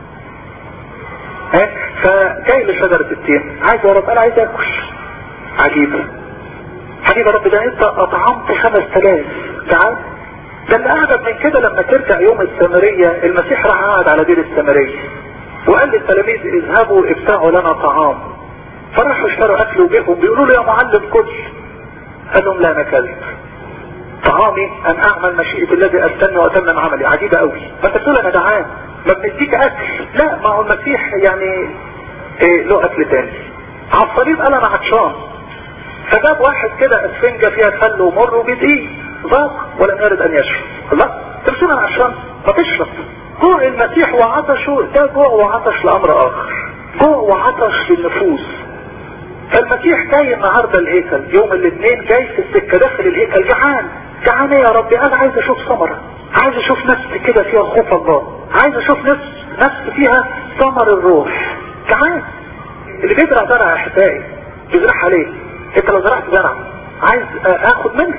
فجاي لشجرة التين، عايز يا رب انا عايز اكل. عجيبة يا رب، ده انت اطعمت 5000. تعال ده اللي اعجب من كده لما ترجع يوم السامرية، المسيح راح قاعد على دير السامرية وقال للتلاميذ اذهبوا ابتاعوا لنا طعام، فراحوا اشتروا اكل وجيهم بيقولوا له يا معلم كل، قال لهم لا انا كلت، طعامي ان اعمل مشيئة الذي ارسلني واتمم عملي. عجيبة قوي، ما انت تقول انا جعان ما بنديك اكل، لا ما هو المسيح يعني له اكل تاني. على الصليب قال انا عطشان، فجاب واحد كده اسفنجة فيها خل ومر وبدقيق، ذاق ولم يرد ان يشرب. الله ترسل انا عطشان ما تشرب. جوع المسيح وعطشه ده جوع وعطش لامر اخر، جوع وعطش للنفوس. فالمسيح جاي النهارده الهيكل يوم الاثنين، جاي في السكه داخل الهيكل جعان ايه يا ربي؟ انا عايز اشوف ثمره، عايز اشوف نفسي كده فيها خوف الله، عايز اشوف نفسي فيها ثمر الروح. جعان. اللي بيزرع زرع يا احبائي بيزرعها ليه؟ انت لو زرعت زرع عايز اخد منه،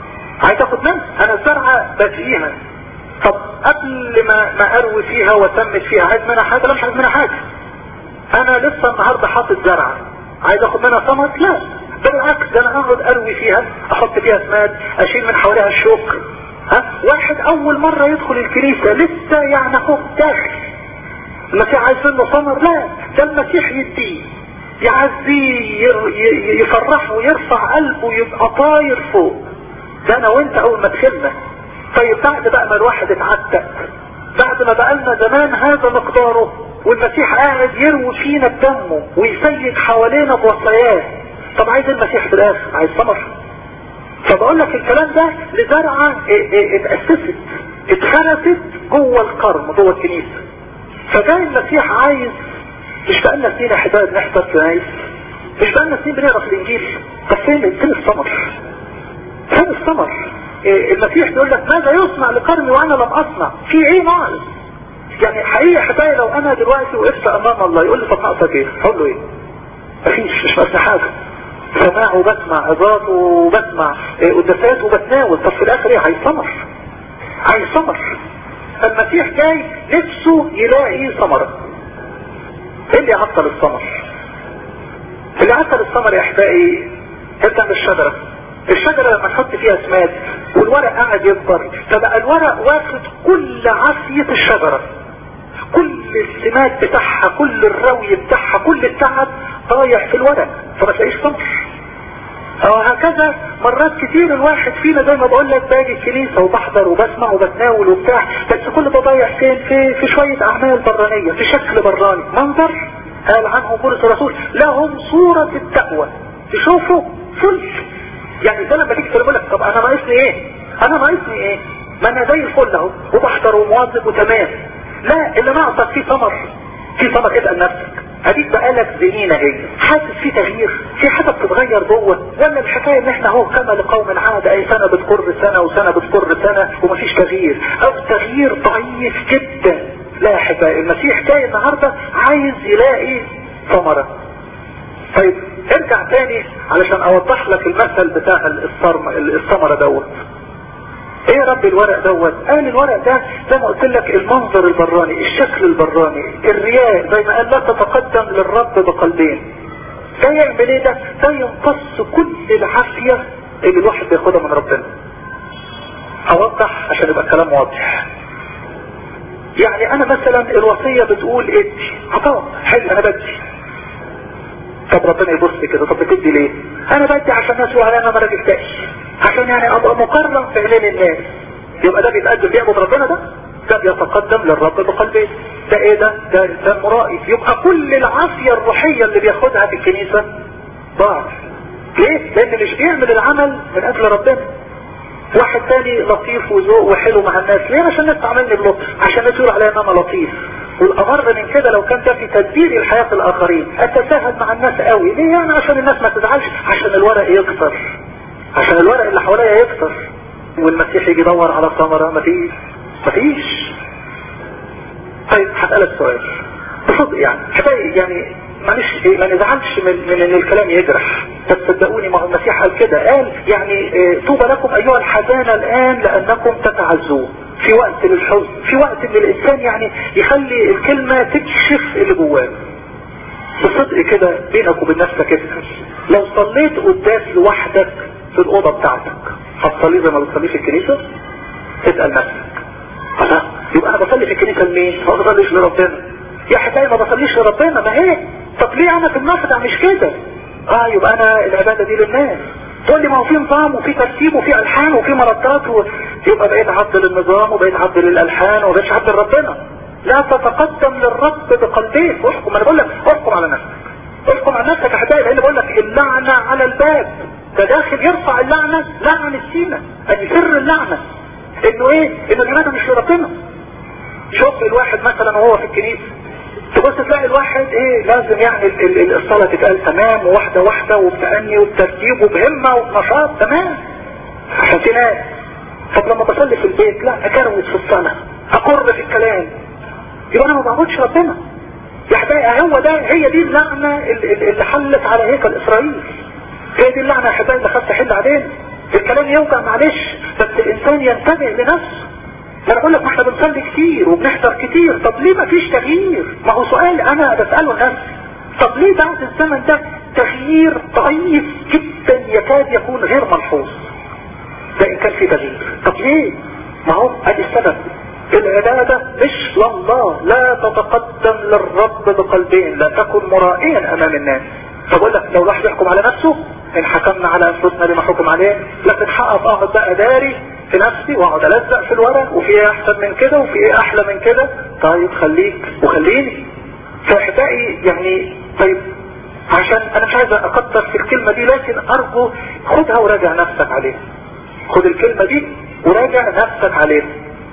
انا الزرعه بسقيها، طب قبل ما اروي فيها واتمت فيها عايز منها حاجه؟ لا مش عايز منها حاجه. انا لسه النهارده حاطط زرعه عايز اخد منها ثمر؟ لا بالعكس، ده انا اقعد اروي فيها، احط فيها سماد، اشيل من حواليها الشوك. واحد اول مرة يدخل الكنيسة لسه يعني اهو داخل، المسيح عايز منه ثمر؟ لا ده المسيح يديه يعزيه يفرحه ويرفع قلبه يبقى طاير فوق. ده انا وانت اول ما دخلنا. طيب بعد بقى ما الواحد اتعتق، بعد ما بقى لنا زمان هذا مقداره والمسيح قاعد يروي فينا بدمه ويسيد حوالينا بوصاياه، طب عايز المسيح في الاخر عايز ثمر. فبقول لك الكلام ده لزرعة اتأسست اتخرست جوه القرن جوه الكنيسة. فجاي المسيح عايز، مش بقالنا سنين احباب نحضر كنايس، مش بقالنا سنين بنقرا في الانجيل، طب فين الثمر؟ فين الثمر؟ المسيح بيقول لك ماذا يصنع لقرني وانا لم اصنع؟ في ايه ناقص؟ يعني حقيقة حبايبي لو انا دلوقتي وقفت امام الله يقول لي طب ناقصك ايه؟ اقول له ايه؟ مفيش، مش ناقصني حاجة. سماع وبسمع عظات وبسمع قداسات وبتناول، طب في الاخر ايه؟ عايز ثمر. فالمسيح جاي نفسه يلاقي ثمرة. ايه اللي يعطل الثمر؟ اللي يعطل الثمر يا احبائي ابدا بالشجرة. الشجرة لما تحط فيها سماد والورق قاعد يكبر، فبقى الورق واخد كل عافية الشجرة، كل السماد بتاعها، كل الروي بتاعها، كل التعب طايح في الورق، فما تلاقيش ثمر. هكذا مرات كتير الواحد فينا زي ما بقول لك باجي الكنيسة وبحضر وبسمع وبتناول وبتاع، بس كل ده ضايع فين؟ في شوية اعمال برانية، في شكل براني، منظر قال عنه بولس الرسول لهم صورة التقوى، تشوفوا فل. يعني ده لما تيجي تقول لك طب انا ناقصني ايه؟ ما انا زي الفل اهو وبحضر ومواظب وتمام. لا اللي ناقصك فيه ثمر، اسال نفسك، اديك بقالك سنين اهي حاسس في تغيير، في حاجه بتتغير جوه، ولا الحكايه ان احنا اهو كما لقوم عاد اي سنه بتكر سنه وسنه بتكر سنه ومفيش تغيير، او تغيير ضعيف جدا. لا يا حبايبي المسيح جاي النهارده عايز يلاقي ثمره. طيب ارجع تاني علشان اوضح لك المثل بتاع الثمرة دوت. ايه يا رب الورق دوت؟ قال الورق ده زي ما قلت لك المنظر البراني، الشكل البراني، الرياء، زي ما قال لا تتقدم للرب بقلبين. ده يعمل ايه ده يمتص كل العافية اللي الواحد بياخدها من ربنا. اوضح عشان يبقى الكلام واضح. يعني انا مثلا الوصية بتقول ادي عطاء حلو، انا بدي. طب ربنا يبص كده، طب بتدي ليه؟ انا بدي عشان الناس يقولوا عليا انا راجل تقي، عشان يعني ابقى مكرم في عينين الناس. يبقى ده بيتقدم بيعبد ربنا، ده بيتقدم للرب بقلبه. ده ايه ده انسان مرائي. يبقى كل العافية الروحية اللي بياخدها في الكنيسة ضاع. ليه؟ لان مش بيعمل العمل من اجل ربنا. واحد تاني لطيف وذوق وحلو مع الناس، ليه؟ عشان الناس تعملني بلطف، عشان الناس يقولوا عليا ان انا لطيف. والامر من كده لو كان ده في تدبير الحياة الاخرين، اتساهل مع الناس قوي. ليه؟ يعني عشان الناس ما تزعلش، عشان الورق يكتر، عشان الورق اللي حواليا يكتر. والمسيح يجي يدور على ثمرة، مفيش. طيب هسألك سؤال بصدق، يعني معلش ما نزعلش من ان الكلام يجرح، بس صدقوني ما هو المسيح قال كده، قال يعني طوبى لكم ايها الحزانة الان لانكم تتعزون. في وقت للحزن، في وقت ان الانسان يعني يخلي الكلمة تكشف اللي جواه. بصدق كده بينك وبين نفسك اسأل، لو صليت قداس لوحدك في الأوضة بتاعتك هتصلي زي ما بتصلي في الكنيسة؟ اسأل نفسك. يبقى انا بصلي في الكنيسة لمين؟ ما بصليش لربنا. يا حبايبي ما بصليش لربنا، ما هي طب ليه انا في المخدع مش كده؟ يبقى انا العبادة دي للناس. تقول لي ما هو في نظام وفي ترتيب وفي الحان وفي مرتبات يبقى بقيت عبد للنظام وبقيت عبد للالحان وبقيتش عبد لربنا. لا تتقدم للرب بقلبيك. واحكم، انا بقول لك احكم على نفسك، احكم على نفسك يا حبايبي، لان بقول لك اللعنة على الباب. ده داخل يرفع اللعنة، لعنة السينة، ادي سر اللعنة انه ايه؟ ان العبادة مش لربنا. شوف الواحد مثلا وهو في الكنيسة، تبص تلاقي الواحد ايه لازم يعني الصلاة تتقال تمام وواحدة واحدة وبتأني وبترتيب وبهمة وبنشاط تمام عشان في ناس. طب لما بصلي في البيت لا اكروت في الصلاة، اقر في الكلام، يبقى انا ما بعبدش ربنا. يا حبايبي هي دي اللعنة اللي حلت على هيكل اسرائيل. هي دي اللعنة يا حبايبي اللي خدت تحل علينا. الكلام يوجع معلش، بس الانسان ينتبه لنفسه. انا بقول لك ما احنا بنصلي كتير وبنحضر كتير، طب ليه ما فيش تغيير؟ ما هو سؤال انا بسأله نفسي، طب ليه بعد الزمن ده تغيير ضعيف جدا يكاد يكون غير ملحوظ؟ ده ان كان في تغيير، طب ليه؟ ما هو ادي السبب، العبادة مش لله. لا تتقدم للرب بقلبين، لا تكن مرائيا امام الناس. فبقول لك لو الواحد يحكم على نفسه، ان حكمنا على انفسنا لما حكم عليه، لكن حقق اقعد بقى داري في نفسي واقعد الزق في الورق، وفي ايه احسن من كده وفي ايه احلى من كده. طيب خليك وخليني. فاحبائي يعني طيب، عشان انا مش عايز اكتر في الكلمة دي، لكن ارجو خدها وراجع نفسك عليها. خد الكلمة دي وراجع نفسك عليها.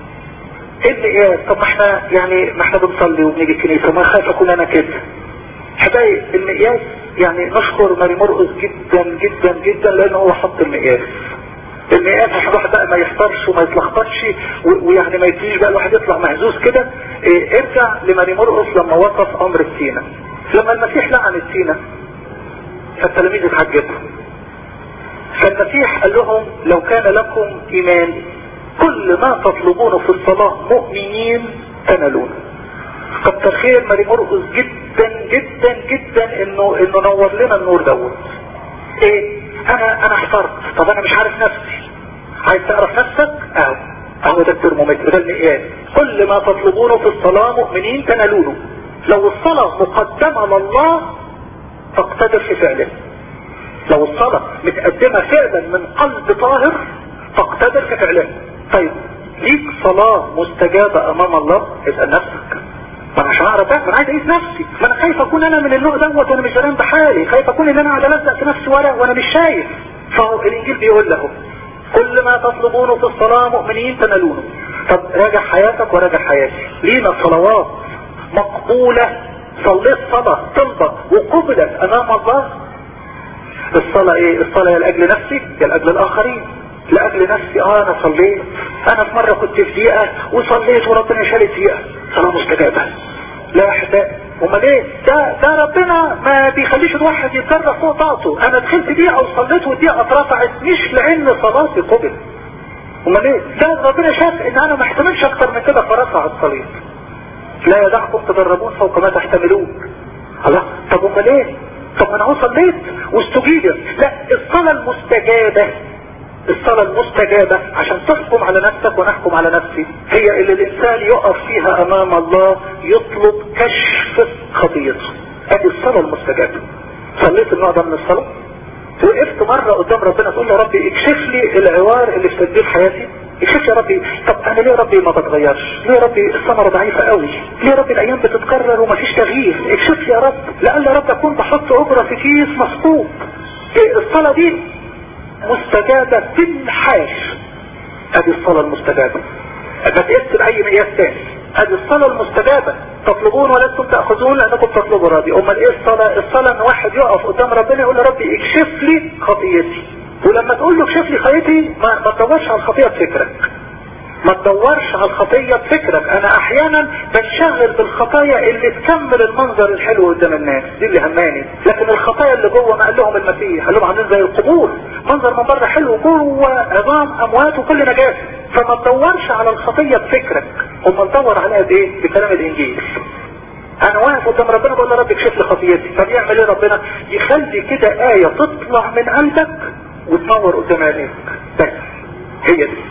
ايه طب ما احنا بنصلي وبنيجي الكنيسة، ما خايف اكون انا كده. حبايب المقياس يعني نشكر ماري مرقس جدا جدا جدا، لانه هو حط المقياس عشان الواحد بقى ما يحترش وما يتلخبطش ويعني ما يجيش بقى الواحد يطلع مهزوز كده. ارجع لماري مرقس لما وصف امر السينة، لما المسيح لعن السينة فالتلاميذ اتحجبوا، فالمسيح قال لهم لو كان لكم ايمان كل ما تطلبونه في الصلاة مؤمنين تنالونه. كتر خير ماري مرقس جدا جدا جدا انه نور لنا النور دوت. ايه انا احترت، طب انا مش عارف نفسي. عايز تعرف نفسك؟ اهو ده الترمومتر، ده المقياس. كل ما تطلبونه في الصلاة مؤمنين تنالونه. لو الصلاة مقدمة لله تقتدر في فعله. لو الصلاة متقدمة فعلا من قلب طاهر تقتدر في فعله. طيب ليك صلاة مستجابة امام الله؟ اسأل نفسك. ما انا مش هعرف بقى، انا عايز اقيس نفسي، ما انا خايف اكون انا من النوع دوت وانا مش دران بحالي، خايف اكون ان انا قاعد الزق في نفسي ورق وانا مش شايف. فهو الانجيل بيقول له كل ما تطلبونه في الصلاة مؤمنين تنالونه. طب راجع حياتك وراجع حياتي. لينا صلوات مقبولة، صليت صلاة طلبت وقبلت امام الله. الصلاة ايه؟ الصلاة يا لاجل نفسي يا لاجل الاخرين. لاجل نفسي انا صليت، انا في مرة كنت في دقيقة وصليت وربنا شالت دقيقة، صلاة مستجابة. لا يا احبائي امال ايه؟ ده ربنا ما بيخليش الواحد يتجرأ فوق طاقته. انا دخلت دقيقة وصليت والدقيقة اترفعت مش لان صلاتي قبل. امال ايه؟ ده ربنا شاف ان انا ما احتملش اكتر من كده فرفع الصليب. لا يدعكم تجربون فوق ما تحتملون. الله، طب امال ايه؟ طب انا صليت واستجيبت. لا، الصلاة المستجابة، الصلاة المستجابة عشان تحكم على نفسك ونحكم على نفسي، هي اللي الانسان يقف فيها امام الله يطلب كشف خطيئته. ادي الصلاة المستجابة. صليت النوع ده من الصلاة؟ وقفت مرة قدام ربنا تقول له ربي اكشف لي العوار اللي في تدبير حياتي، اكشف يا ربي. طب انا ليه ربي ما بتغيرش؟ ليه ربي الثمرة ضعيفة قوي؟ ليه ربي الايام بتتكرر ومفيش تغيير؟ اكشف لي يا رب، لأن يا رب اكون بحط اجرة في كيس مسقوط. الصلاة دي مستجابة بالحاش. ادي الصلاة المستجابة، ما تقيس بأي مقياس تاني. ادي الصلاة المستجابة. تطلبون ولستم تأخذون لأنكم تطلبوا راضي. امال ايه الصلاة؟ الصلاة ان واحد يقف قدام ربنا يقول له ربي اكشف لي خطيئتي. ولما تقول له اكشف لي خطيئتي ما تدورش على الخطيئة بفكرك، ما تدورش على الخطيئة بفكرك. انا احيانا بنشغل بالخطايا اللي تكمل المنظر الحلو قدام الناس، دي اللي هماني. لكن الخطايا اللي جوه ما قال لهم المسيح، قال لهم عاملين زي القبور، منظر من بره حلو جوه عظام اموات وكل نجاسة. فما تدورش على الخطيئة بفكرك، امال تدور عليها بايه؟ بكلام الانجيل. انا واقف قدام ربنا بقول له رب اكشف لي خطيئتي، طب يعمل ايه ربنا؟ يخلي كده آية تطلع من قلبك وتنور قدام عينيك. بس هي دي.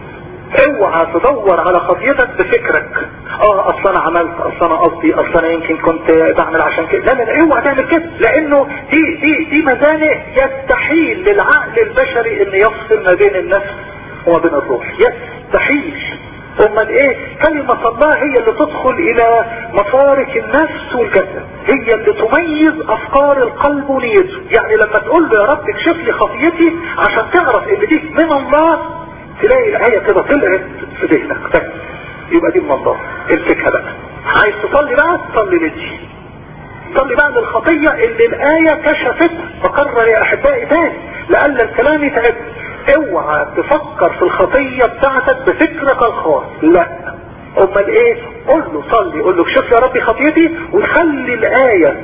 اوعى تدور على خطيئتك بفكرك. اصل انا عملت، اصل انا قصدي، اصل انا يمكن كنت بعمل عشان كده. لا لا لا، اوعى تعمل كده، لانه دي مزانق يستحيل للعقل البشري ان يفصل ما بين النفس وما بين الروح، يستحيل. امال ايه؟ كلمة الله هي اللي تدخل الى مفارق النفس والجسد، هي اللي تميز افكار القلب ونيته. يعني لما تقول له يا رب اكشف لي خطيئتي عشان تعرف ان دي من الله، تلاقي الآية كده طلعت في ذهنك. بس يبقى دي من الله. امسكها بقى. عايز تصلي بقى، تصلي لدي، تصلي بقى للخطية اللي الآية كشفتها. فكرر يا احبائي تاني لأن الكلام يتعب. اوعى تفكر في الخطية بتاعتك بفكرك الخاص، لا. امال ايه؟ قول له صلي، قول له اكشف يا ربي خطيتي، وخلي الآية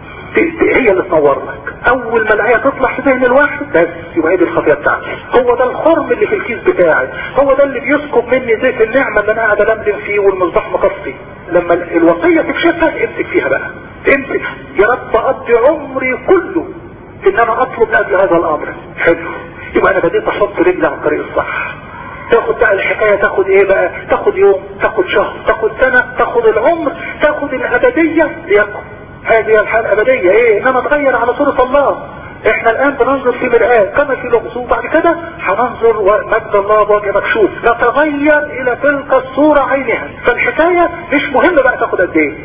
هي اللي تنور لك. اول ما الآية تطلع في ذهن الواحد بس يبقى هي دي الخطيئة بتاعتي. هو ده الخرم اللي في الكيس بتاعي، هو ده اللي بيسكب مني زيت النعمة اللي انا قاعد ألملم فيه والمصباح مطفي. لما الوصية تكشفها امسك فيها بقى، امسك يا رب اقضي عمري كله ان انا اطلب لاجل هذا الامر. حلو، يبقى انا بديت احط رجلي على الطريق الصح. تاخد بقى الحكاية، تاخد ايه بقى؟ تاخد يوم، تاخد شهر، تاخد سنة، تاخد العمر، تاخد الابدية. ليكن هذه الحالة الابدية ايه؟ ان انا اتغير على صورة الله. احنا الان بننظر في مرآة كما في لغز، وبعد كده هننظر ومجد الله بوجه مكشوف، نتغير الى تلك الصورة عينها. فالحكاية مش مهم بقى تاخد قد ايه،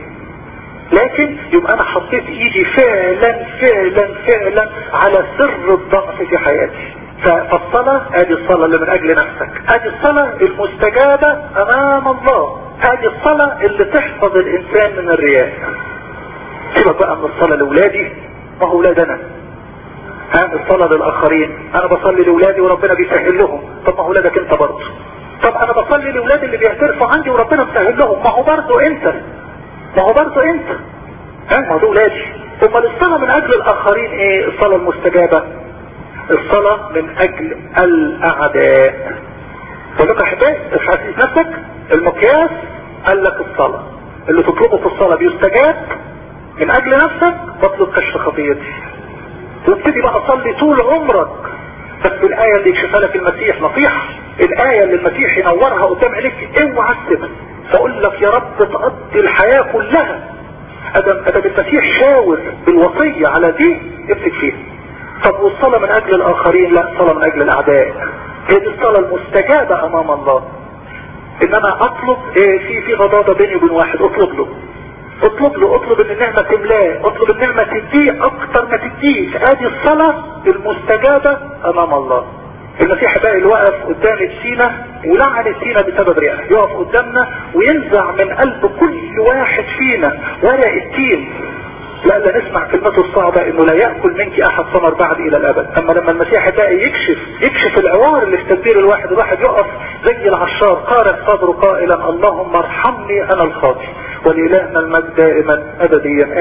لكن يبقى انا حطيت ايدي فعلا فعلا فعلا على سر الضعف في حياتي. فالصلاة ادي الصلاة اللي من اجل نفسك، ادي الصلاة المستجابة امام الله، ادي الصلاة اللي تحفظ الانسان من الرياء. سيبك بقى من الصلاة لاولادي، ما هو اولادنا. الصلاة للاخرين، انا بصلي لاولادي وربنا بيسهل لهم. طب ما هو اولادك انت برضه. طب انا بصلي لاولادي اللي بيعترفوا عندي وربنا مسهل لهم، ما هو برضه انت، ما هو برضه انت. ما هو ده ولادي. امال الصلاة من اجل الاخرين ايه؟ الصلاة المستجابة، الصلاة من اجل الاعداء. بقول لك يا احبائي، افحص نفسك. المقياس قال لك الصلاة اللي تطلبه في الصلاة بيستجاب. من اجل نفسك بطلب كشف خطيئتي، وابتدي بقى صلي طول عمرك. بس الآية اللي يكشفها لك المسيح نصيحة، الآية اللي المسيح ينورها قدام عليك اوعى تسيبها. فاقول لك يا رب تقضي الحياة كلها ادم المسيح شاور بالوصية على دي امسك فيها. طب والصلاة من اجل الاخرين؟ لا، صلاة من اجل الاعداء. هي دي الصلاة المستجابة امام الله. ان انا اطلب في غضاضة بيني وبين واحد، اطلب له، اطلب له، اطلب ان النعمة تملاه، اطلب النعمة تديه اكتر ما تديك. ادي الصلاة المستجابة امام الله. المسيح بقى اللي وقف قدام السينة ولعن السينة بسبب رئة، يقف قدامنا وينزع من قلب كل واحد فينا ورق التين، لألا نسمع كلمته الصعبة انه لا يأكل منك احد ثمر بعد الى الابد. اما لما المسيح بقى يكشف العوار النار اللي في تدبير الواحد يقف زي العشار قارع صدره قائلا اللهم ارحمني انا الخاطئ. ولإلهنا المجد دائما ابديا.